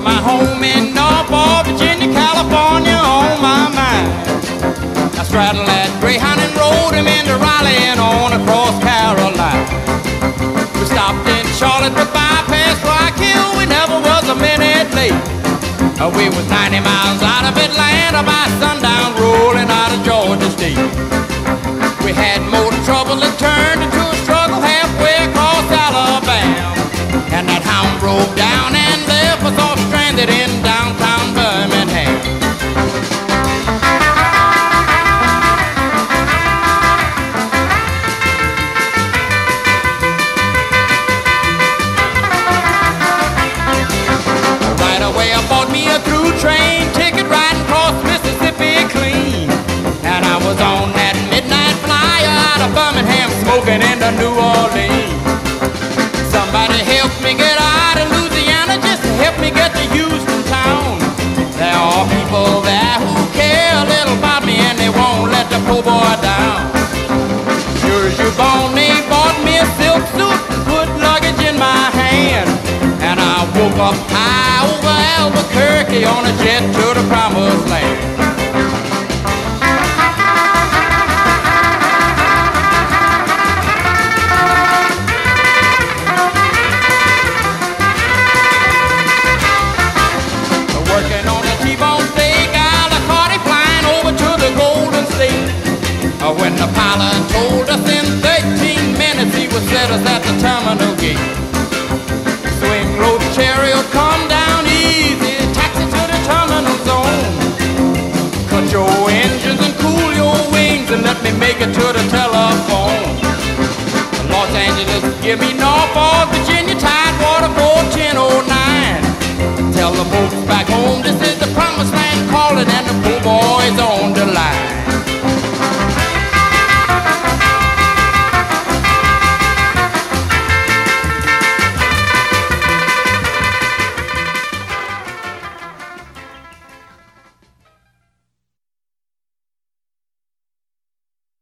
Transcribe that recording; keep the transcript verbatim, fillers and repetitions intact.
my home in Norfolk, Virginia, California on my mind. I straddled that Greyhound and rode him into Raleigh and on across Carolina. We stopped in Charlotte with bypass Rock Hill. We never was a minute late. Uh, we was ninety miles out of Atlanta by sundown, rolling out of Georgia State. We had more trouble that turned into a struggle halfway across Alabama. And that hound broke down and left us all stranded in downtown Birmingham. Right away I bought me a through train ticket riding across Mississippi clean. And I was on that midnight flyer out of Birmingham smoking into New Orleans. Somebody help me get out of Louisiana, just help me get to Houston town. There are people there who care a little about me and they won't let the poor boy down. Sure as you're born, they bought me a silk suit and put luggage in my hand. And I woke up high over Albuquerque on a jet to the promised land. Working on a T-bone steak, Alicante flying over to the Golden State. Uh, when the pilot told us in thirteen minutes he would set us at the terminal gate. Swing low chariot, come down easy, taxi to the terminal zone. Cut your engines and cool your wings and let me make it to the telephone. Los Angeles, give me Norfolk, Virginia, Tidewater four ten oh nine. Tell the folks back home to